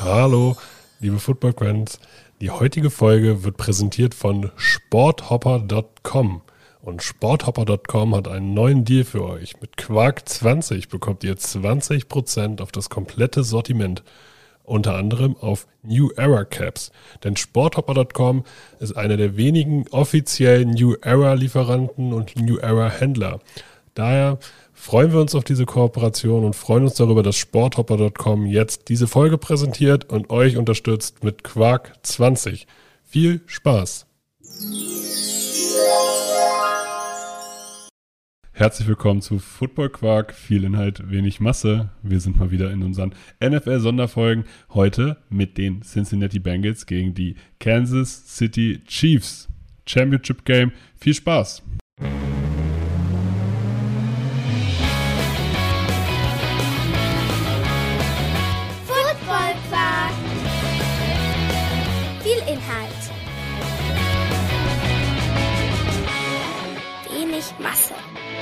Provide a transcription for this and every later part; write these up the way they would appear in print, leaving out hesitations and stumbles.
Hallo, liebe Football-Fans. Die heutige Folge wird präsentiert von Sporthopper.com. Und Sporthopper.com hat einen neuen Deal für euch. Mit Quark20 bekommt ihr 20% auf das komplette Sortiment. Unter anderem auf New Era Caps. Denn Sporthopper.com ist einer der wenigen offiziellen New Era Lieferanten und New Era Händler. Daher freuen wir uns auf diese Kooperation und freuen uns darüber, dass Sporthopper.com jetzt diese Folge präsentiert und euch unterstützt mit Quark20. Viel Spaß! Herzlich willkommen zu Football Quark, viel Inhalt, wenig Masse. Wir sind mal wieder in unseren NFL-Sonderfolgen. Heute mit den Cincinnati Bengals gegen die Kansas City Chiefs. Championship Game. Viel Spaß! Football Quark. Viel Inhalt. Wenig Masse.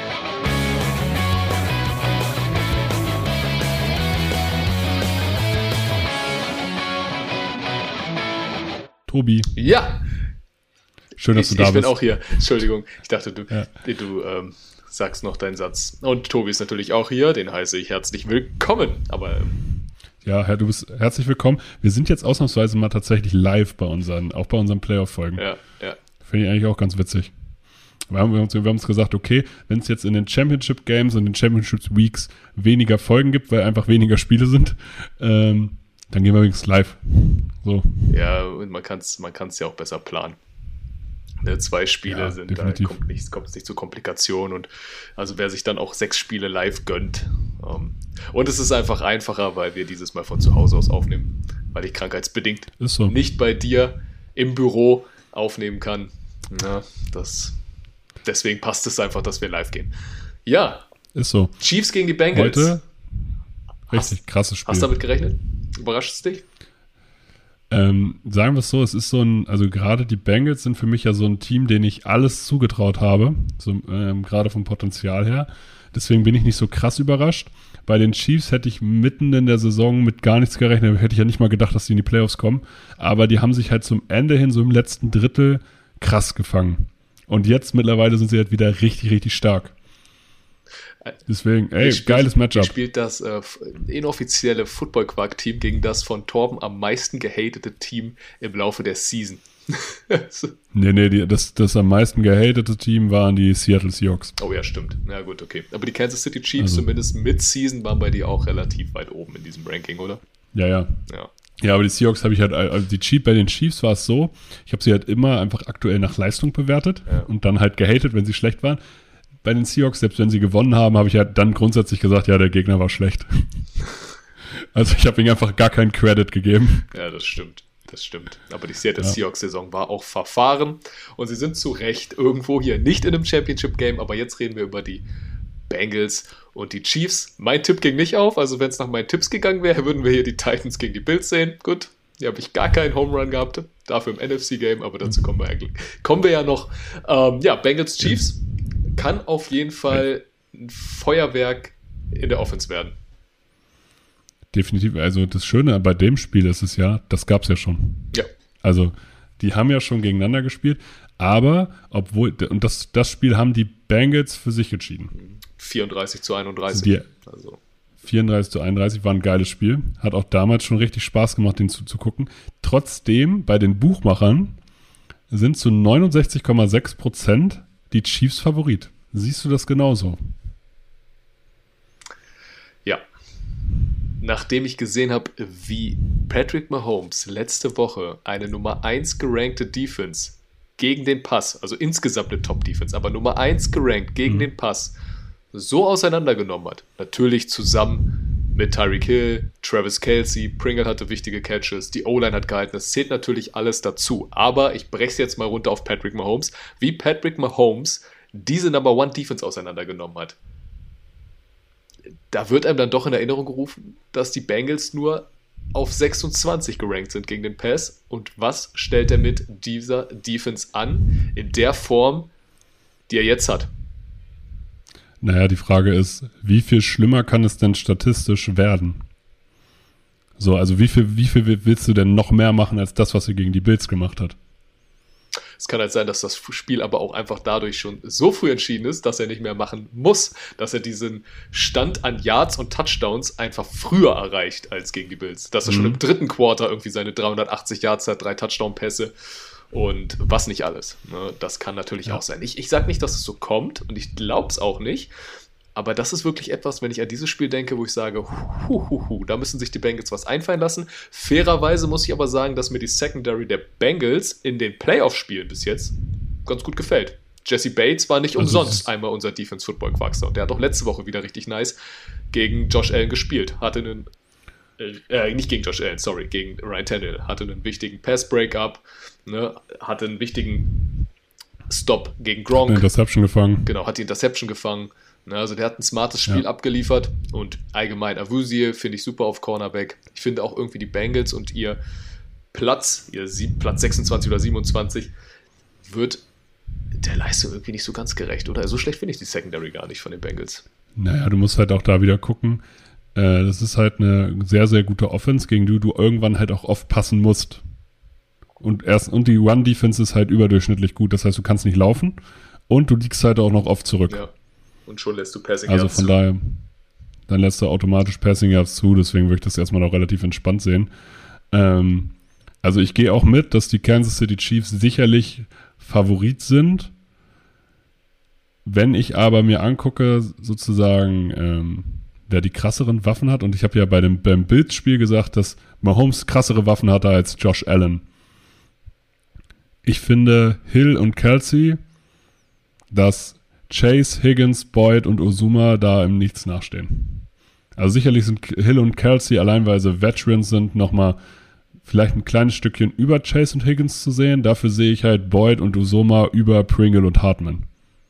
Tobi. Ja. Schön, dass du da bist. Ich bin auch hier. Entschuldigung. Ich dachte, du sagst noch deinen Satz. Und Tobi ist natürlich auch hier. Den heiße ich herzlich willkommen. Aber ja, du bist herzlich willkommen. Wir sind jetzt ausnahmsweise mal tatsächlich live bei unseren Playoff-Folgen. Ja. Finde ich eigentlich auch ganz witzig. Wir haben uns gesagt, okay, wenn es jetzt in den Championship Games und den Championship Weeks weniger Folgen gibt, weil einfach weniger Spiele sind, dann gehen wir wenigstens live. So. Ja, und man kann's ja auch besser planen. Ne, 2 Spiele sind, definitiv. Da kommt es nicht zu Komplikationen. Und also wer sich dann auch 6 Spiele live gönnt. Und es ist einfach einfacher, weil wir dieses Mal von zu Hause aus aufnehmen, weil ich krankheitsbedingt nicht bei dir im Büro aufnehmen kann. Ja, deswegen passt es einfach, dass wir live gehen. Ja. Ist so. Chiefs gegen die Bengals. Heute richtig krasses Spiel. Hast du damit gerechnet? Überrascht es dich? Sagen wir es so, es ist also gerade die Bengals sind für mich ja so ein Team, denen ich alles zugetraut habe, so, gerade vom Potenzial her. Deswegen bin ich nicht so krass überrascht. Bei den Chiefs hätte ich mitten in der Saison mit gar nichts gerechnet, hätte ich ja nicht mal gedacht, dass die in die Playoffs kommen. Aber die haben sich halt zum Ende hin, so im letzten Drittel, krass gefangen. Und jetzt mittlerweile sind sie halt wieder richtig, richtig stark. Deswegen, geiles Matchup. Spielt das inoffizielle Football-Quark-Team gegen das von Torben am meisten gehatete Team im Laufe der Season. Nee, das am meisten gehatete Team waren die Seattle Seahawks. Oh ja, stimmt. Na gut, okay. Aber die Kansas City Chiefs, zumindest Mid-Season, waren bei dir auch relativ weit oben in diesem Ranking, oder? Ja. Ja, aber die Seahawks habe ich halt, also bei den Chiefs war es so, ich habe sie halt immer einfach aktuell nach Leistung bewertet und dann halt gehatet, wenn sie schlecht waren. Bei den Seahawks, selbst wenn sie gewonnen haben, habe ich halt dann grundsätzlich gesagt, ja, der Gegner war schlecht. Also ich habe ihnen einfach gar keinen Credit gegeben. Ja, das stimmt. Aber die Seattle Seahawks-Saison war auch verfahren und sie sind zu Recht irgendwo hier nicht in einem Championship-Game, aber jetzt reden wir über die Bengals und die Chiefs. Mein Tipp ging nicht auf, also wenn es nach meinen Tipps gegangen wäre, würden wir hier die Titans gegen die Bills sehen. Gut, hier habe ich gar keinen Home Run gehabt, dafür im NFC-Game, aber dazu kommen wir ja noch. Bengals Chiefs kann auf jeden Fall ein Feuerwerk in der Offense werden. Definitiv, also das Schöne bei dem Spiel ist es ja, das gab es ja schon. Ja. Also die haben ja schon gegeneinander gespielt, aber und das Spiel haben die Bengals für sich entschieden. 34-31. 34-31 war ein geiles Spiel. Hat auch damals schon richtig Spaß gemacht, den zuzugucken. Trotzdem, bei den Buchmachern sind zu 69,6% die Chiefs Favorit. Siehst du das genauso? Ja. Nachdem ich gesehen habe, wie Patrick Mahomes letzte Woche eine Nummer 1 gerankte Defense gegen den Pass, also insgesamt eine Top-Defense, aber Nummer 1 gerankt gegen den Pass, so auseinandergenommen hat. Natürlich zusammen mit Tyreek Hill, Travis Kelce, Pringle hatte wichtige Catches, die O-Line hat gehalten, das zählt natürlich alles dazu. Aber ich breche es jetzt mal runter auf Patrick Mahomes, wie Patrick Mahomes diese Number 1 Defense auseinandergenommen hat. Da wird einem dann doch in Erinnerung gerufen, dass die Bengals nur auf 26 gerankt sind gegen den Pass. Und was stellt er mit dieser Defense an, in der Form, die er jetzt hat? Naja, die Frage ist, wie viel schlimmer kann es denn statistisch werden? So, also wie viel willst du denn noch mehr machen als das, was er gegen die Bills gemacht hat? Es kann halt sein, dass das Spiel aber auch einfach dadurch schon so früh entschieden ist, dass er nicht mehr machen muss, dass er diesen Stand an Yards und Touchdowns einfach früher erreicht als gegen die Bills. Dass er schon im dritten Quarter irgendwie seine 380 Yards hat, 3 Touchdown-Pässe und was nicht alles. Ne? Das kann natürlich auch sein. Ich sage nicht, dass es so kommt und ich glaube es auch nicht, aber das ist wirklich etwas, wenn ich an dieses Spiel denke, wo ich sage, da müssen sich die Bengals was einfallen lassen. Fairerweise muss ich aber sagen, dass mir die Secondary der Bengals in den Playoff-Spielen bis jetzt ganz gut gefällt. Jesse Bates war nicht umsonst einmal unser Defense-Football-Quackster und der hat auch letzte Woche wieder richtig nice gegen Josh Allen gespielt. Hatte einen, nicht gegen Josh Allen, sorry, gegen Ryan Tannehill. Hatte einen wichtigen Pass-Breakup, ne, hatte einen wichtigen Stop gegen Gronk. Hat die Interception gefangen. Genau, hat die Interception gefangen. Also der hat ein smartes Spiel abgeliefert und allgemein Awuzie finde ich super auf Cornerback. Ich finde auch irgendwie die Bengals und ihr Platz 26 oder 27 wird der Leistung irgendwie nicht so ganz gerecht, oder? So schlecht finde ich die Secondary gar nicht von den Bengals. Naja, du musst halt auch da wieder gucken. Das ist halt eine sehr, sehr gute Offense, gegen die du irgendwann halt auch oft passen musst. Und die Run-Defense ist halt überdurchschnittlich gut. Das heißt, du kannst nicht laufen und du liegst halt auch noch oft zurück. Ja. Und schon lässt du Passing Yards Yards zu. Also von daher, dann lässt du automatisch Passing Yards zu, deswegen würde ich das erstmal auch relativ entspannt sehen. Also ich gehe auch mit, dass die Kansas City Chiefs sicherlich Favorit sind. Wenn ich aber mir angucke, sozusagen, wer die krasseren Waffen hat, und ich habe ja beim Bills-Spiel gesagt, dass Mahomes krassere Waffen hatte als Josh Allen. Ich finde Hill und Kelsey, dass Chase, Higgins, Boyd und Uzomah da im Nichts nachstehen. Also sicherlich sind Hill und Kelsey, allein weil sie Veterans sind, nochmal vielleicht ein kleines Stückchen über Chase und Higgins zu sehen. Dafür sehe ich halt Boyd und Uzomah über Pringle und Hartman.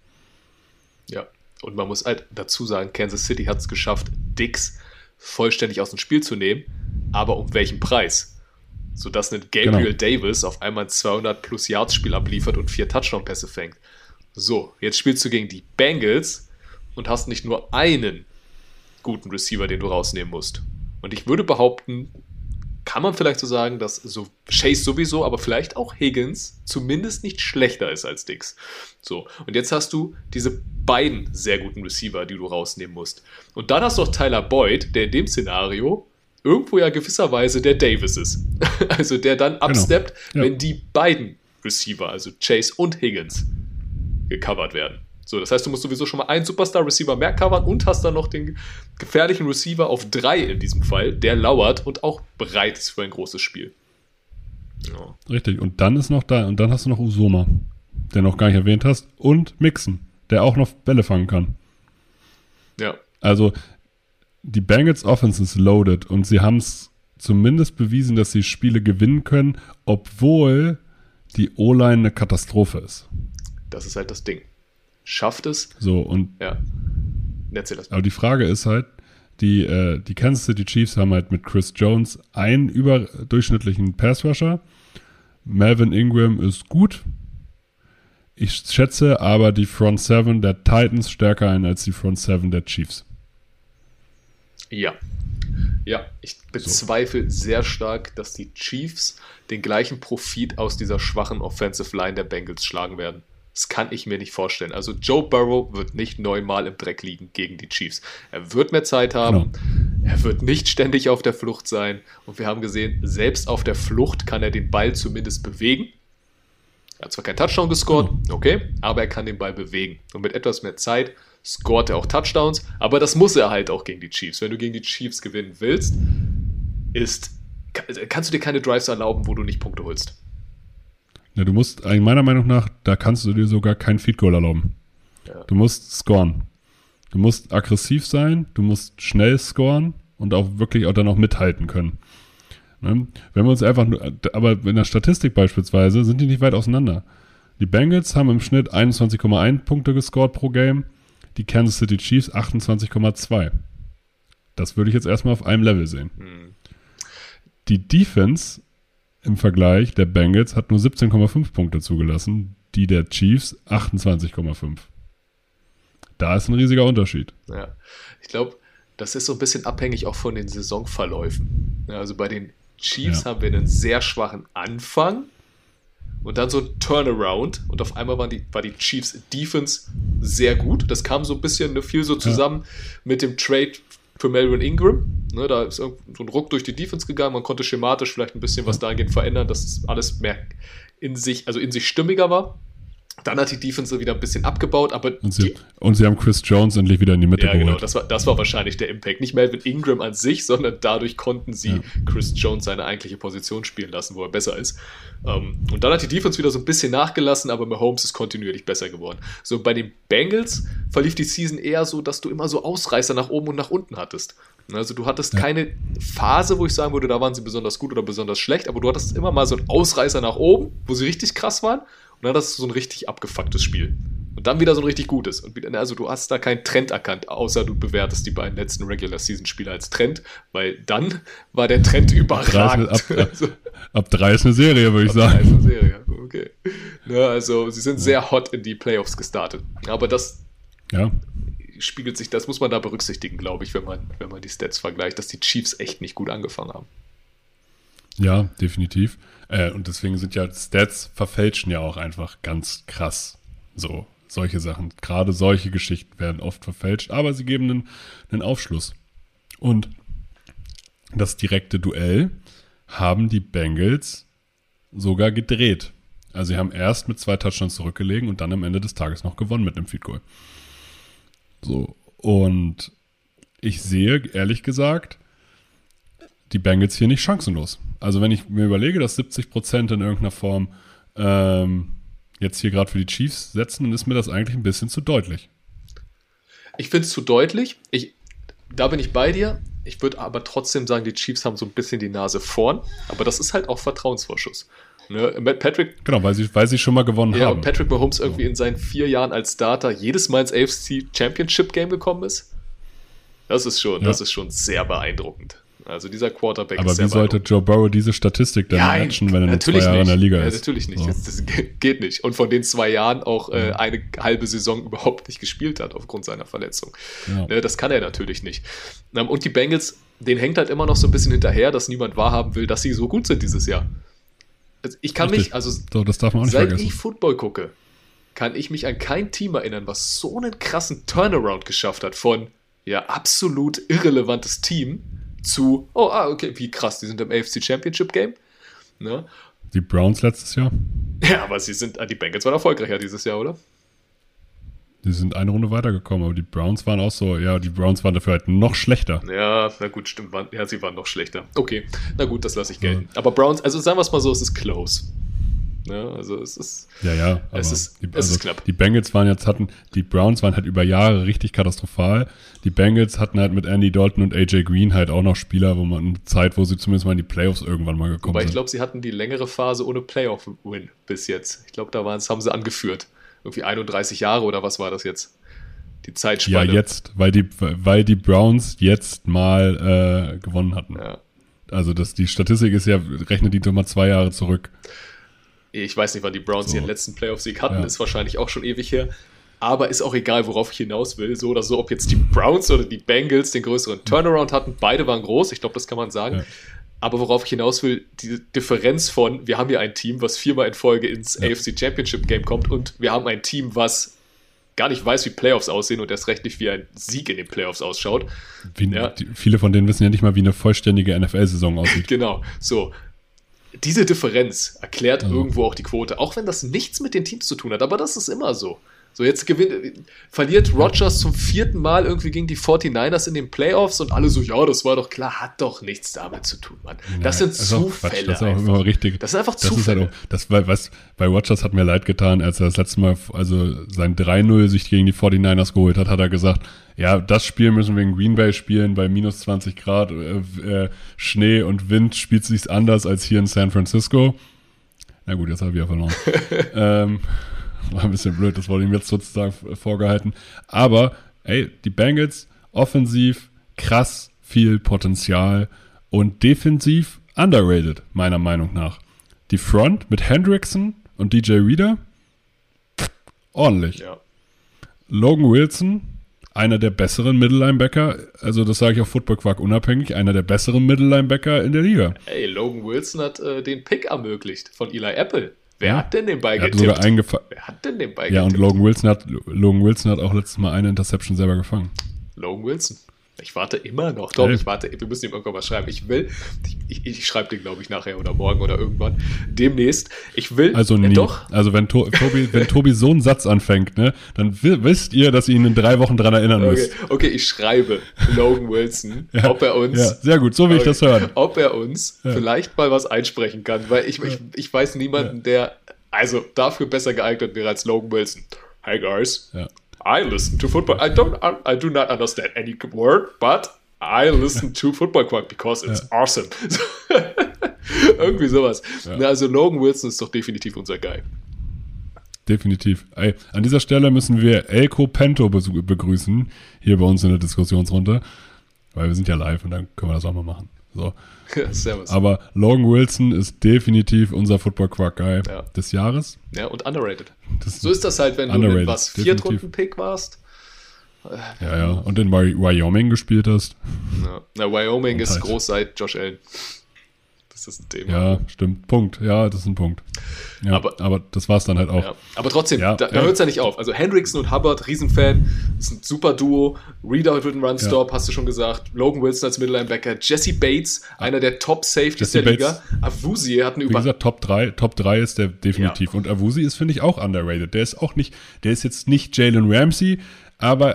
Ja, und man muss halt dazu sagen, Kansas City hat es geschafft, Diggs vollständig aus dem Spiel zu nehmen, aber um welchen Preis? Sodass ein Gabriel Davis auf einmal ein 200-plus-Yards-Spiel abliefert und 4 Touchdown-Pässe fängt. So, jetzt spielst du gegen die Bengals und hast nicht nur einen guten Receiver, den du rausnehmen musst. Und ich würde behaupten, kann man vielleicht so sagen, dass so Chase sowieso, aber vielleicht auch Higgins zumindest nicht schlechter ist als Diggs. So, und jetzt hast du diese beiden sehr guten Receiver, die du rausnehmen musst. Und dann hast du noch Tyler Boyd, der in dem Szenario irgendwo ja gewisserweise der Davis ist. Also der dann absteppt, wenn die beiden Receiver, also Chase und Higgins, gecovert werden. So, das heißt, du musst sowieso schon mal einen Superstar-Receiver mehr covern und hast dann noch den gefährlichen Receiver auf 3 in diesem Fall, der lauert und auch bereit ist für ein großes Spiel. Ja. Richtig, und dann ist noch da, und dann hast du noch Uzomah, der noch gar nicht erwähnt hast, und Mixon, der auch noch Bälle fangen kann. Ja. Also, die Bengals Offense ist loaded und sie haben es zumindest bewiesen, dass sie Spiele gewinnen können, obwohl die O-Line eine Katastrophe ist. Das ist halt das Ding. Schafft es. So, und ja. Erzähl das mal. Aber die Frage ist halt, die Kansas City Chiefs haben halt mit Chris Jones einen überdurchschnittlichen Pass-Rusher. Melvin Ingram ist gut. Ich schätze aber die Front 7 der Titans stärker ein als die Front 7 der Chiefs. Ja. Ja, ich bezweifle sehr stark, dass die Chiefs den gleichen Profit aus dieser schwachen Offensive Line der Bengals schlagen werden. Das kann ich mir nicht vorstellen. Also Joe Burrow wird nicht 9-mal im Dreck liegen gegen die Chiefs. Er wird mehr Zeit haben. Genau. Er wird nicht ständig auf der Flucht sein. Und wir haben gesehen, selbst auf der Flucht kann er den Ball zumindest bewegen. Er hat zwar keinen Touchdown gescored, okay, aber er kann den Ball bewegen. Und mit etwas mehr Zeit scoret er auch Touchdowns. Aber das muss er halt auch gegen die Chiefs. Wenn du gegen die Chiefs gewinnen willst, kannst du dir keine Drives erlauben, wo du nicht Punkte holst. Ja, du musst, meiner Meinung nach, da kannst du dir sogar kein Field Goal erlauben. Ja. Du musst scoren. Du musst aggressiv sein, du musst schnell scoren und auch wirklich auch dann auch mithalten können. Ne? Wenn wir uns einfach nur, aber in der Statistik beispielsweise sind die nicht weit auseinander. Die Bengals haben im Schnitt 21,1 Punkte gescored pro Game, die Kansas City Chiefs 28,2. Das würde ich jetzt erstmal auf einem Level sehen. Die Defense im Vergleich der Bengals hat nur 17,5 Punkte zugelassen, die der Chiefs 28,5. Da ist ein riesiger Unterschied. Ja, ich glaube, das ist so ein bisschen abhängig auch von den Saisonverläufen. Ja, also bei den Chiefs haben wir einen sehr schwachen Anfang und dann so ein Turnaround und auf einmal war die Chiefs Defense sehr gut. Das kam so ein bisschen viel so zusammen mit dem Trade für Melvin Ingram. Ne, da ist so ein Ruck durch die Defense gegangen. Man konnte schematisch vielleicht ein bisschen was dahingehend verändern, dass es alles mehr in sich stimmiger war. Dann hat die Defense wieder ein bisschen abgebaut, aber und sie haben Chris Jones endlich wieder in die Mitte geholt. Genau, das war wahrscheinlich der Impact. Nicht Melvin Ingram an sich, sondern dadurch konnten sie Chris Jones seine eigentliche Position spielen lassen, wo er besser ist. Und dann hat die Defense wieder so ein bisschen nachgelassen, aber Mahomes ist kontinuierlich besser geworden. So, bei den Bengals verlief die Season eher so, dass du immer so Ausreißer nach oben und nach unten hattest. Also du hattest keine Phase, wo ich sagen würde, da waren sie besonders gut oder besonders schlecht, aber du hattest immer mal so einen Ausreißer nach oben, wo sie richtig krass waren. Und dann hast du so ein richtig abgefucktes Spiel. Und dann wieder so ein richtig gutes. Und wieder, also du hast da keinen Trend erkannt, außer du bewertest die beiden letzten Regular-Season-Spiele als Trend, weil dann war der Trend überragend. Ab 3 ist eine Serie, würde ich sagen. 3 ist eine Serie, okay. Ja, also sie sind sehr hot in die Playoffs gestartet. Aber das spiegelt sich, das muss man da berücksichtigen, glaube ich, wenn man die Stats vergleicht, dass die Chiefs echt nicht gut angefangen haben. Ja, definitiv. Und deswegen sind ja Stats verfälschen ja auch einfach ganz krass. So, solche Sachen. Gerade solche Geschichten werden oft verfälscht, aber sie geben einen Aufschluss. Und das direkte Duell haben die Bengals sogar gedreht. Also sie haben erst mit 2 Touchdowns zurückgelegen und dann am Ende des Tages noch gewonnen mit einem Field Goal. So, und ich sehe, ehrlich gesagt, die Bengals hier nicht chancenlos. Also wenn ich mir überlege, dass 70% in irgendeiner Form jetzt hier gerade für die Chiefs setzen, dann ist mir das eigentlich ein bisschen zu deutlich. Ich finde es zu deutlich. Da bin ich bei dir. Ich würde aber trotzdem sagen, die Chiefs haben so ein bisschen die Nase vorn. Aber das ist halt auch Vertrauensvorschuss. Ne? Patrick, genau, weil sie schon mal gewonnen haben. Ja, und Patrick Mahomes irgendwie in seinen 4 Jahren als Starter jedes Mal ins AFC Championship Game gekommen ist. Das ist schon sehr beeindruckend. Also dieser Quarterback aber ist sehr beeindruckend. Aber wie sollte Joe Burrow diese Statistik dann matchen, wenn er nur 2 Jahre in der Liga ist? Ja, natürlich nicht. So. Das geht nicht. Und von den 2 Jahren auch eine halbe Saison überhaupt nicht gespielt hat aufgrund seiner Verletzung. Ja. Das kann er natürlich nicht. Und die Bengals, denen hängt halt immer noch so ein bisschen hinterher, dass niemand wahrhaben will, dass sie so gut sind dieses Jahr. Ich kann mich, das darf man auch nicht seit vergessen. Ich Football gucke, kann ich mich an kein Team erinnern, was so einen krassen Turnaround geschafft hat von absolut irrelevantes Team zu, okay, wie krass, die sind im AFC Championship Game. Ne? Die Browns letztes Jahr? Ja, aber die Bengals waren erfolgreicher dieses Jahr, oder? Die sind eine Runde weitergekommen, aber die Browns waren auch so, die Browns waren dafür halt noch schlechter. Ja, na gut, stimmt, sie waren noch schlechter. Okay, na gut, das lasse ich gelten. Ja. Aber Browns, also sagen wir es mal so, es ist close. Ja, also es ist. Es ist knapp. Die Bengals die Browns waren halt über Jahre richtig katastrophal. Die Bengals hatten halt mit Andy Dalton und AJ Green halt auch noch Spieler, wo man eine Zeit, wo sie zumindest mal in die Playoffs irgendwann mal gekommen sind. Aber ich glaube, sie hatten die längere Phase ohne Playoff-Win bis jetzt. Ich glaube, haben sie angeführt. Irgendwie 31 Jahre oder was war das jetzt? Die Zeitspanne. Ja, jetzt, weil die Browns jetzt mal gewonnen hatten. Ja. Also die Statistik ist rechnet die doch mal 2 Jahre zurück. Ich weiß nicht, wann die Browns ihren letzten Playoff-Sieg hatten, ist wahrscheinlich auch schon ewig her. Aber ist auch egal, worauf ich hinaus will. So oder so, ob jetzt die Browns oder die Bengals den größeren Turnaround hatten, beide waren groß, ich glaube, das kann man sagen. Ja. Aber worauf ich hinaus will, die Differenz von, wir haben hier ein Team, was 4-mal in Folge ins AFC Championship Game kommt und wir haben ein Team, was gar nicht weiß, wie Playoffs aussehen und erst recht nicht, wie ein Sieg in den Playoffs ausschaut. Viele von denen wissen ja nicht mal, wie eine vollständige NFL-Saison aussieht. Genau, so. Diese Differenz erklärt irgendwo auch die Quote, auch wenn das nichts mit den Teams zu tun hat, aber das ist immer so. So, jetzt verliert Rodgers zum 4. Mal irgendwie gegen die 49ers in den Playoffs und alle so, ja, das war doch klar, hat doch nichts damit zu tun, Mann. Das sind Zufälle. Das ist auch immer richtig. Das sind einfach Zufälle. Bei Rodgers hat mir leid getan, als er das letzte Mal, also sein 3-0 sich gegen die 49ers geholt hat er gesagt, ja, das Spiel müssen wir in Green Bay spielen, bei minus 20 Grad, Schnee und Wind spielt es sich anders als hier in San Francisco. Na gut, jetzt habe ich ja verloren. War ein bisschen blöd, das wurde ihm jetzt sozusagen vorgehalten. Aber, die Bengals, offensiv, krass viel Potenzial und defensiv underrated, meiner Meinung nach. Die Front mit Hendrickson und DJ Reader, ordentlich. Ja. Logan Wilson, einer der besseren Mittellinebacker, also das sage ich auf Football Quark unabhängig, einer der besseren Mittellinebacker in der Liga. Ey, Logan Wilson hat den Pick ermöglicht von Eli Apple. Wer hat denn den Ball Wer getippt? Wer hat denn den Ball getippt? Ja, und getippt? Logan Wilson hat auch letztes Mal eine Interception selber gefangen. Logan Wilson. Ich warte immer noch. Doch, ich warte. Wir müssen ihm irgendwann was schreiben. Ich schreibe den, glaube ich, nachher oder morgen oder irgendwann. Demnächst. Ich will. Also nie. Doch. Also wenn Tobi so einen Satz anfängt, ne, dann wisst ihr, dass ihr ihn in 3 Wochen dran erinnern müsst. Okay, ich schreibe Logan Wilson, ja, ob er uns. Ja, sehr gut, so will ich das hören. Ob er uns vielleicht mal was einsprechen kann, weil ich weiß niemanden, der also dafür besser geeignet wäre als Logan Wilson. Hey guys. Ja. I listen to football. I do not understand any word, but I listen to Football Quark because it's awesome. Irgendwie sowas. Ja. Also Logan Wilson ist doch definitiv unser Guy. Definitiv. Ey, an dieser Stelle müssen wir Elko Pento begrüßen, hier bei uns in der Diskussionsrunde, weil wir sind ja live und dann können wir das auch mal machen. So. Servus. Aber Logan Wilson ist definitiv unser Football Quark Guy des Jahres. Ja, und underrated. So ist das halt, wenn du mit was Viertrunden-Pick warst. Ja. Und in Wyoming gespielt hast. Ja. Na, Wyoming ist halt groß seit Josh Allen. Das ist ein Thema. Ja, stimmt. Punkt. Ja, das ist ein Punkt. Ja, aber das war es dann halt auch. Ja. Aber trotzdem, da hört es ja nicht auf. Also Hendrickson und Hubbard, Riesenfan, ist ein super Duo. Reader mit einem Run-Stop, hast du schon gesagt. Logan Wilson als Mittellinebacker. Jesse Bates, einer der Top-Safeties der Liga. Awuzie hat eine Wie gesagt, Top 3 ist der definitiv. Ja. Und Awuzie ist, finde ich, auch underrated. Der ist jetzt nicht Jalen Ramsey, aber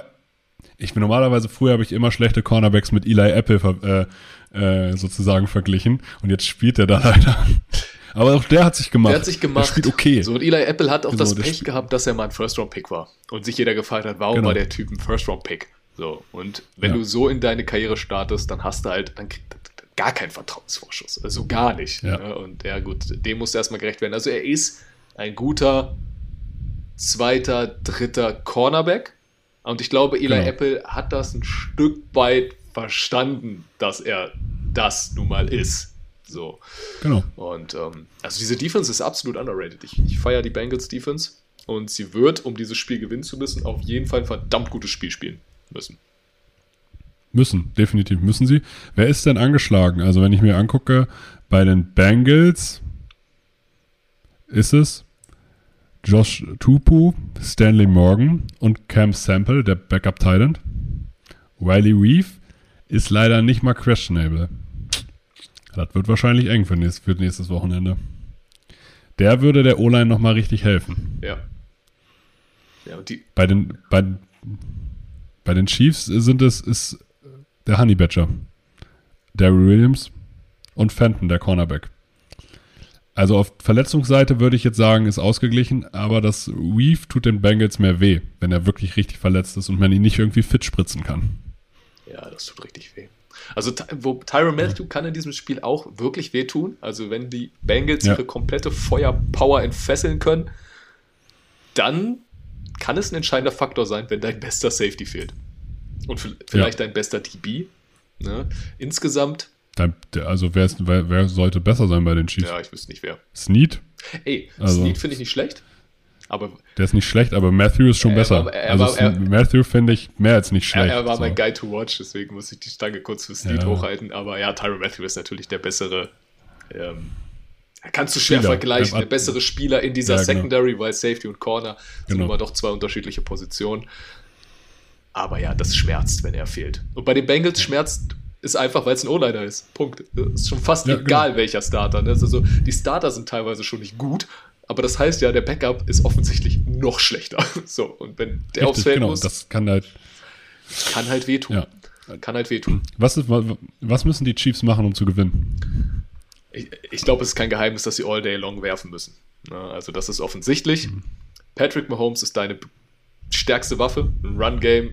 früher habe ich immer schlechte Cornerbacks mit Eli Apple sozusagen verglichen. Und jetzt spielt er da leider. Aber auch der hat sich gemacht. Der spielt okay. So, und Eli Apple hat auch das Pech gehabt, dass er mal ein First-Round-Pick war. Und sich jeder gefragt hat, warum war der Typ ein First-Round-Pick? So, und wenn du so in deine Karriere startest, dann hast du halt, dann kriegt gar keinen Vertrauensvorschuss. Also gar nicht. Ja. Ne? Und ja gut, dem muss erstmal gerecht werden. Also er ist ein guter 2., 3. Cornerback. Und ich glaube, Eli Apple hat das ein Stück weit verstanden, dass er das nun mal ist. So. Genau. Und also diese Defense ist absolut underrated. Ich feiere die Bengals Defense und sie wird, um dieses Spiel gewinnen zu müssen, auf jeden Fall ein verdammt gutes Spiel spielen müssen. Definitiv müssen sie. Wer ist denn angeschlagen? Also wenn ich mir angucke, bei den Bengals ist es Josh Tupu, Stanley Morgan und Cam Sample, der Backup-Tight End. Wiley Reeve ist leider nicht mal questionable. Das wird wahrscheinlich eng für nächstes Wochenende. Der würde der O-Line nochmal richtig helfen. Ja. Und bei den Chiefs ist der Honey Badger, Daryl Williams und Fenton, der Cornerback. Also auf Verletzungsseite würde ich jetzt sagen, ist ausgeglichen, aber das Reeve tut den Bengals mehr weh, wenn er wirklich richtig verletzt ist und man ihn nicht irgendwie fit spritzen kann. Ja, das tut richtig weh. Also Tyrann Mathieu kann in diesem Spiel auch wirklich wehtun. Also wenn die Bengals ihre komplette Feuerpower entfesseln können, dann kann es ein entscheidender Faktor sein, wenn dein bester Safety fehlt. Und vielleicht dein bester DB. Ne? Insgesamt. Also wer sollte besser sein bei den Chiefs? Ja, ich wüsste nicht wer. Snead? Snead finde ich nicht schlecht. Aber der ist nicht schlecht, aber Matthew ist schon besser. Matthew finde ich mehr als nicht schlecht. Er war mein Guy to watch, deswegen muss ich die Stange kurz für Snead hochhalten. Aber ja, Tyrann Mathieu ist natürlich der bessere. Kannst du schwer vergleichen. Der bessere Spieler in dieser Secondary, weil Safety und Corner sind immer doch 2 unterschiedliche Positionen. Aber ja, das schmerzt, wenn er fehlt. Und bei den Bengals schmerzt ist einfach, weil es ein O-Liner ist. Punkt. Ist schon fast egal, welcher Starter. Ne? Also die Starter sind teilweise schon nicht gut, aber das heißt ja, der Backup ist offensichtlich noch schlechter. So, und wenn der aufs Feld muss, das kann halt wehtun. Ja. Kann halt wehtun. Was müssen die Chiefs machen, um zu gewinnen? Ich glaube, es ist kein Geheimnis, dass sie all day long werfen müssen. Also das ist offensichtlich. Patrick Mahomes ist deine stärkste Waffe. Ein Run-Game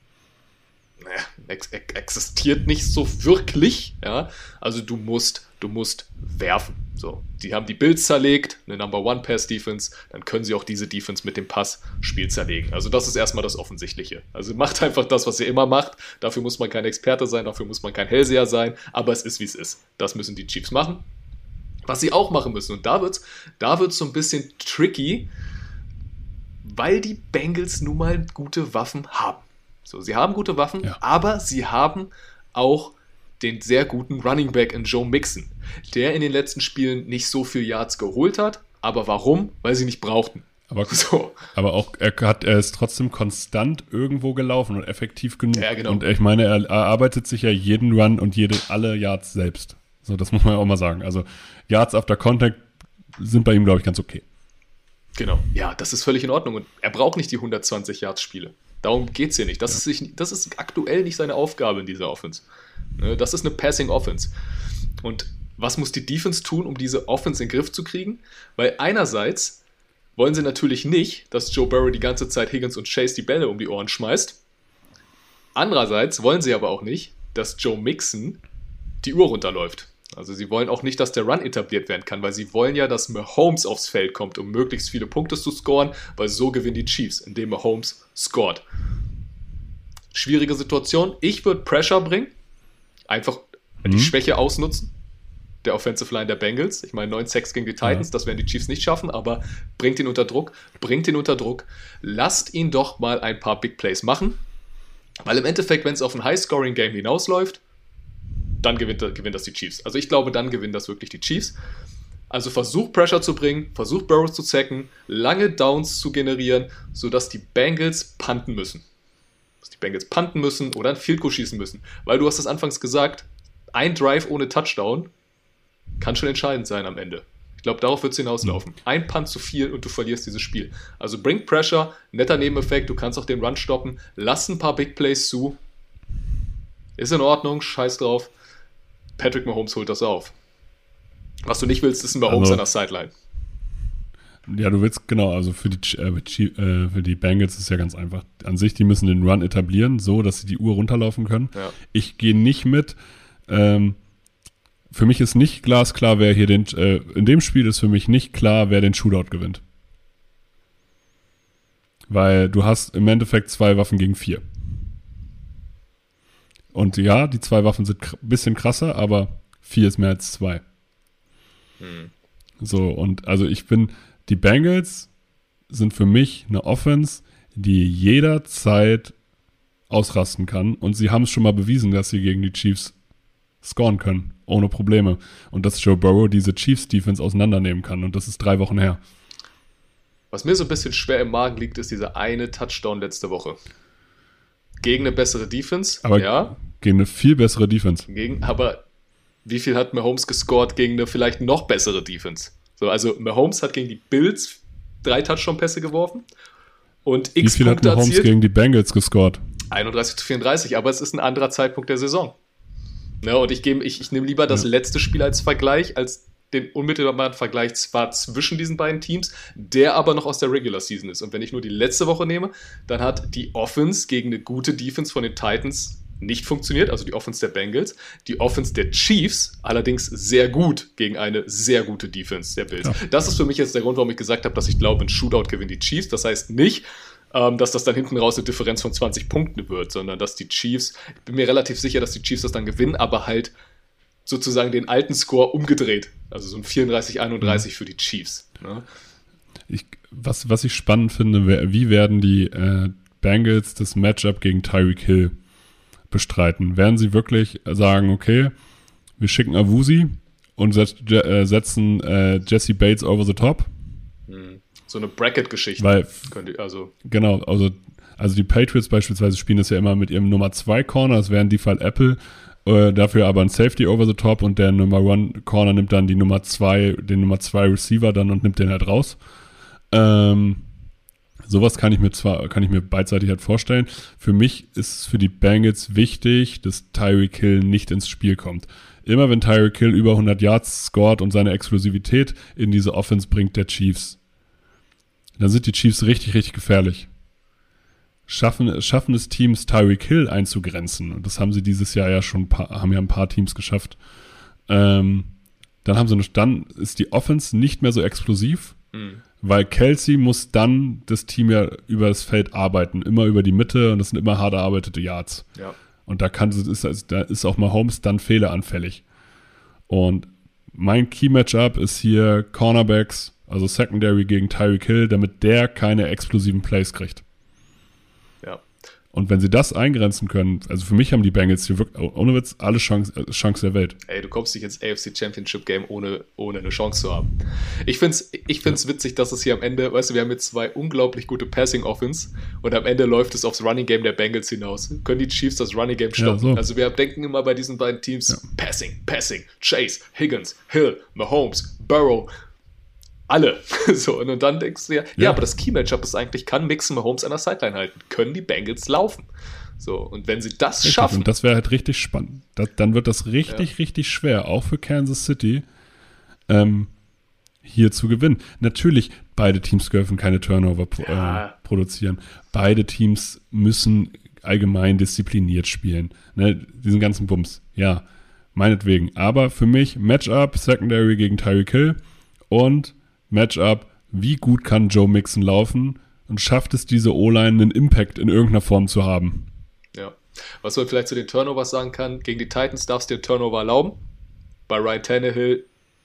existiert nicht so wirklich. Ja? Also du musst werfen. So, die haben die Bills zerlegt, eine Number-One-Pass-Defense, dann können sie auch diese Defense mit dem Passspiel zerlegen. Also das ist erstmal das Offensichtliche. Also macht einfach das, was ihr immer macht. Dafür muss man kein Experte sein, dafür muss man kein Hellseher sein, aber es ist, wie es ist. Das müssen die Chiefs machen. Was sie auch machen müssen, und da wird's so ein bisschen tricky, weil die Bengals nun mal gute Waffen haben. So, sie haben gute Waffen, aber sie haben auch den sehr guten Running Back in Joe Mixon, der in den letzten Spielen nicht so viel Yards geholt hat. Aber warum? Weil sie nicht brauchten. Aber auch er ist trotzdem konstant irgendwo gelaufen und effektiv genug. Ja, genau. Und ich meine, er erarbeitet sich ja jeden Run und alle Yards selbst. So, das muss man ja auch mal sagen. Also Yards after Contact sind bei ihm, glaube ich, ganz okay. Genau, ja, das ist völlig in Ordnung. Und er braucht nicht die 120 Yards-Spiele. Darum geht es hier nicht. Das ist aktuell nicht seine Aufgabe in dieser Offense. Das ist eine Passing-Offense. Und was muss die Defense tun, um diese Offense in den Griff zu kriegen? Weil einerseits wollen sie natürlich nicht, dass Joe Burrow die ganze Zeit Higgins und Chase die Bälle um die Ohren schmeißt. Andererseits wollen sie aber auch nicht, dass Joe Mixon die Uhr runterläuft. Also sie wollen auch nicht, dass der Run etabliert werden kann, weil sie wollen ja, dass Mahomes aufs Feld kommt, um möglichst viele Punkte zu scoren, weil so gewinnen die Chiefs, indem Mahomes scored. Schwierige Situation. Ich würde Pressure bringen, einfach die Schwäche ausnutzen der Offensive Line der Bengals. Ich meine, 9 Sacks gegen die Titans, das werden die Chiefs nicht schaffen, aber bringt ihn unter Druck. Lasst ihn doch mal ein paar Big Plays machen, weil im Endeffekt, wenn es auf ein High-Scoring-Game hinausläuft, dann gewinnt das die Chiefs. Also ich glaube, dann gewinnen das wirklich die Chiefs. Also versucht Pressure zu bringen, versucht Burrows zu sacken, lange Downs zu generieren, sodass die Bengals punten müssen. Oder ein Field Goal schießen müssen. Weil du hast es anfangs gesagt, ein Drive ohne Touchdown kann schon entscheidend sein am Ende. Ich glaube, darauf wird es hinauslaufen. Ein Punt zu viel und du verlierst dieses Spiel. Also bring Pressure, netter Nebeneffekt, du kannst auch den Run stoppen, lass ein paar Big Plays zu. Ist in Ordnung, scheiß drauf. Patrick Mahomes holt das auf. Was du nicht willst, ist ein Mahomes an der Sideline. Ja, du willst, genau, also für die Bengals ist es ja ganz einfach. An sich, die müssen den Run etablieren, so, dass sie die Uhr runterlaufen können. Ja. Ich gehe nicht mit. Für mich ist nicht glasklar, wer hier in dem Spiel ist für mich nicht klar, wer den Shootout gewinnt. Weil du hast im Endeffekt 2 Waffen gegen 4. Und ja, die 2 Waffen sind ein bisschen krasser, aber 4 ist mehr als 2. So, und also die Bengals sind für mich eine Offense, die jederzeit ausrasten kann. Und sie haben es schon mal bewiesen, dass sie gegen die Chiefs scoren können, ohne Probleme. Und dass Joe Burrow diese Chiefs-Defense auseinandernehmen kann. Und das ist 3 Wochen her. Was mir so ein bisschen schwer im Magen liegt, ist dieser eine Touchdown letzte Woche. Gegen eine bessere Defense, aber ja. Gegen eine viel bessere Defense. Aber wie viel hat Mahomes gescored gegen eine vielleicht noch bessere Defense? So, also Mahomes hat gegen die Bills 3 Touchdown-Pässe geworfen und Wie viel hat Mahomes erzielt? Gegen die Bengals gescored? 31-34, aber es ist ein anderer Zeitpunkt der Saison. Ja, und ich nehme lieber das letzte Spiel als Vergleich, als den unmittelbaren Vergleich zwar zwischen diesen beiden Teams, der aber noch aus der Regular Season ist. Und wenn ich nur die letzte Woche nehme, dann hat die Offense gegen eine gute Defense von den Titans nicht funktioniert, also die Offense der Bengals. Die Offense der Chiefs allerdings sehr gut gegen eine sehr gute Defense der Bills. Ja. Das ist für mich jetzt der Grund, warum ich gesagt habe, dass ich glaube, ein Shootout gewinnen die Chiefs. Das heißt nicht, dass das dann hinten raus eine Differenz von 20 Punkten wird, sondern dass die Chiefs, ich bin mir relativ sicher, dass die Chiefs das dann gewinnen, aber halt sozusagen den alten Score umgedreht. Also so ein 34-31 für die Chiefs. Ne? Was ich spannend finde, wie werden die Bengals das Matchup gegen Tyreek Hill bestreiten? Werden sie wirklich sagen, okay, wir schicken Awuzie und setzen Jesse Bates over the top? So eine Bracket-Geschichte. Genau, also die Patriots beispielsweise spielen das ja immer mit ihrem Nummer 2 Corner, das wäre in dem Fall Apple, dafür aber ein Safety over the top und der Nummer 1 Corner nimmt dann den Nummer 2 Receiver dann und nimmt den halt raus. Sowas kann ich mir beidseitig halt vorstellen. Für mich ist es für die Bengals wichtig, dass Tyreek Hill nicht ins Spiel kommt. Immer wenn Tyreek Hill über 100 Yards scored und seine Explosivität in diese Offense bringt der Chiefs, dann sind die Chiefs richtig, richtig gefährlich. Schaffen es Teams, Tyreek Hill einzugrenzen, und das haben sie dieses Jahr ja schon ein paar Teams geschafft, dann ist die Offense nicht mehr so explosiv, weil Kelsey muss dann das Team ja über das Feld arbeiten, immer über die Mitte, und das sind immer hart erarbeitete Yards. Ja. Und da ist auch Mahomes dann fehleranfällig. Und mein Key-Matchup ist hier Cornerbacks, also Secondary gegen Tyreek Hill, damit der keine explosiven Plays kriegt. Ja. Und wenn sie das eingrenzen können, also für mich haben die Bengals hier wirklich, ohne Witz, alle Chance der Welt. Ey, du kommst nicht ins AFC Championship Game ohne eine Chance zu haben. Ich find's witzig, dass es hier am Ende, weißt du, wir haben jetzt 2 unglaublich gute Passing Offense und am Ende läuft es aufs Running Game der Bengals hinaus. Können die Chiefs das Running Game stoppen? Ja, so. Also wir denken immer bei diesen beiden Teams, Passing, Chase, Higgins, Hill, Mahomes, Burrow, alle. So, und dann denkst du ja, aber das Key-Matchup ist eigentlich, kann Mixon Mahomes an der Sideline halten? Können die Bengals laufen? So, und wenn sie das schaffen. Und das wäre halt richtig spannend. Dann wird das richtig schwer, auch für Kansas City, hier zu gewinnen. Natürlich, beide Teams dürfen keine Turnover produzieren. Beide Teams müssen allgemein diszipliniert spielen. Ne, diesen ganzen Bums. Ja, meinetwegen. Aber für mich Matchup, Secondary gegen Tyreek Hill und Matchup, wie gut kann Joe Mixon laufen und schafft es diese O-Line einen Impact in irgendeiner Form zu haben. Ja, was man vielleicht zu den Turnovers sagen kann, gegen die Titans darfst du dir Turnover erlauben. Bei Ryan Tannehill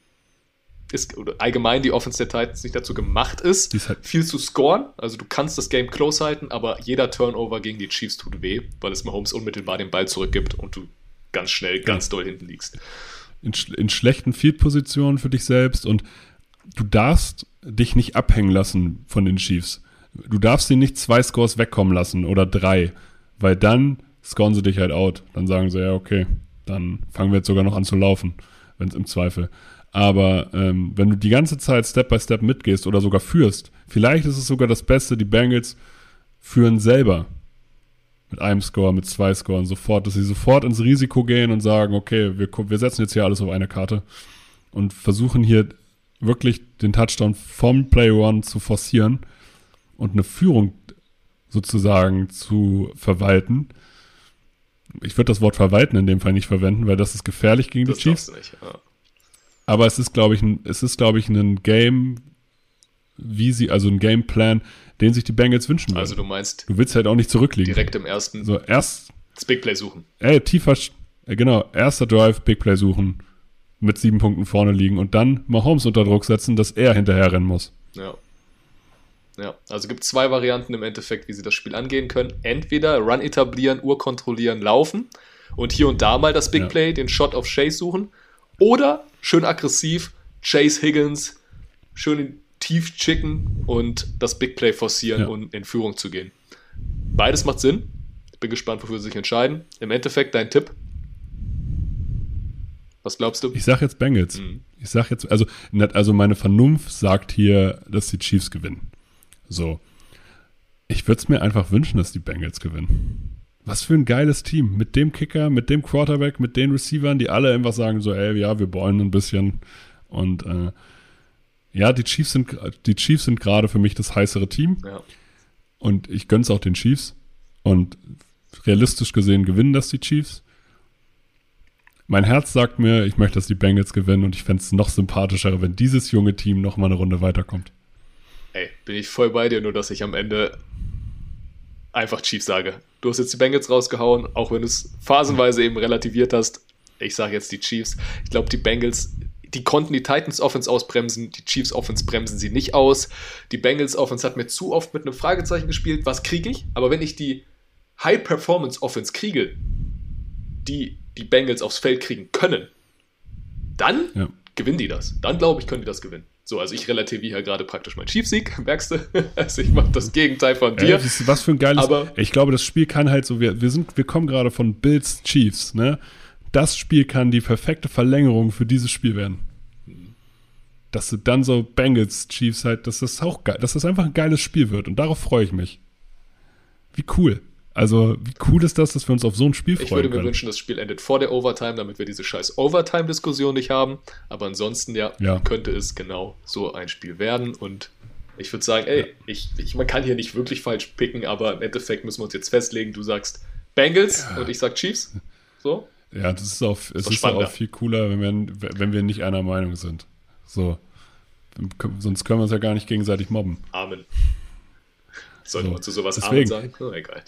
ist oder allgemein die Offense der Titans nicht dazu gemacht ist, viel zu scoren. Also du kannst das Game close halten, aber jeder Turnover gegen die Chiefs tut weh, weil es Mahomes unmittelbar den Ball zurückgibt und du ganz schnell, ganz doll hinten liegst. In schlechten Field-Positionen für dich selbst und du darfst dich nicht abhängen lassen von den Chiefs. Du darfst sie nicht 2 Scores wegkommen lassen oder 3, weil dann scoren sie dich halt out. Dann sagen sie, ja okay, dann fangen wir jetzt sogar noch an zu laufen, wenn es im Zweifel. Aber wenn du die ganze Zeit Step by Step mitgehst oder sogar führst, vielleicht ist es sogar das Beste, die Bengals führen selber mit einem Score, mit 2 Scoren sofort, dass sie sofort ins Risiko gehen und sagen, okay, wir setzen jetzt hier alles auf eine Karte und versuchen hier wirklich den Touchdown vom Play One zu forcieren und eine Führung sozusagen zu verwalten. Ich würde das Wort verwalten in dem Fall nicht verwenden, weil das ist gefährlich gegen die Chiefs. Das nicht, ja. Aber es ist, glaube ich, ein Game, ein Gameplan, den sich die Bengals wünschen würden. Also du meinst, du willst halt auch nicht zurückliegen. Direkt im ersten das Big Play suchen. Erster Drive, Big Play suchen, mit 7 Punkten vorne liegen und dann Mahomes unter Druck setzen, dass er hinterher rennen muss. Ja, also gibt 2 Varianten im Endeffekt, wie sie das Spiel angehen können. Entweder Run etablieren, Uhr kontrollieren, laufen und hier und da mal das Big Play, den Shot auf Chase suchen. Oder schön aggressiv, Chase Higgins, schön tief chicken und das Big Play forcieren und in Führung zu gehen. Beides macht Sinn. Ich bin gespannt, wofür sie sich entscheiden. Im Endeffekt dein Tipp. Was glaubst du? Ich sag jetzt Bengals. Ich sag jetzt, also meine Vernunft sagt hier, dass die Chiefs gewinnen. So. Ich würde es mir einfach wünschen, dass die Bengals gewinnen. Was für ein geiles Team. Mit dem Kicker, mit dem Quarterback, mit den Receivern, die alle einfach sagen so, wir ballen ein bisschen. Und die Chiefs sind gerade für mich das heißere Team. Ja. Und ich gönn's auch den Chiefs. Und realistisch gesehen gewinnen das die Chiefs. Mein Herz sagt mir, ich möchte, dass die Bengals gewinnen und ich fände es noch sympathischer, wenn dieses junge Team noch mal eine Runde weiterkommt. Ey, bin ich voll bei dir, nur dass ich am Ende einfach Chiefs sage. Du hast jetzt die Bengals rausgehauen, auch wenn du es phasenweise eben relativiert hast. Ich sage jetzt die Chiefs. Ich glaube, die Bengals, die konnten die Titans Offense ausbremsen, die Chiefs Offense bremsen sie nicht aus. Die Bengals Offense hat mir zu oft mit einem Fragezeichen gespielt, was kriege ich? Aber wenn ich die High-Performance Offense kriege, die Bengals aufs Feld kriegen können, dann gewinnen die das. Dann, glaube ich, können die das gewinnen. So, also ich relativiere hier gerade praktisch meinen Chiefs-Sieg, merkst du? Also ich mache das Gegenteil von dir. Was für ein geiles... ich glaube, das Spiel kann halt so... Wir kommen gerade von Bills Chiefs, ne? Das Spiel kann die perfekte Verlängerung für dieses Spiel werden. Dass du dann so Bengals Chiefs halt, dass das auch geil, dass das einfach ein geiles Spiel wird und darauf freue ich mich. Wie cool. Also, wie cool ist das, dass wir uns auf so ein Spiel freuen können? Ich würde mir wünschen, das Spiel endet vor der Overtime, damit wir diese scheiß Overtime-Diskussion nicht haben. Aber ansonsten, könnte es genau so ein Spiel werden. Und ich würde sagen, man kann hier nicht wirklich falsch picken, aber im Endeffekt müssen wir uns jetzt festlegen. Du sagst Bengals und ich sag Chiefs. So? Ja, es ist auch viel cooler, wenn wir nicht einer Meinung sind. So. Sonst können wir uns ja gar nicht gegenseitig mobben. Amen. Sollten wir zu sowas Amen sagen? Oh, egal.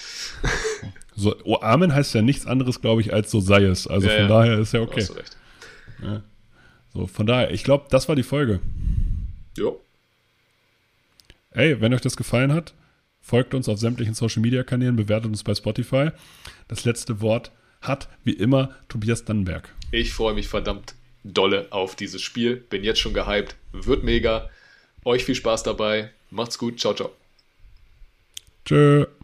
So, Amen heißt ja nichts anderes, glaube ich, als so sei es. Also von daher ist ja okay. Hast du recht. Ja. So, von daher, ich glaube, das war die Folge. Jo. Ey, wenn euch das gefallen hat, folgt uns auf sämtlichen Social-Media-Kanälen, bewertet uns bei Spotify. Das letzte Wort hat, wie immer, Tobias Dannenberg. Ich freue mich verdammt dolle auf dieses Spiel. Bin jetzt schon gehypt. Wird mega. Euch viel Spaß dabei. Macht's gut. Ciao, ciao. Tschö.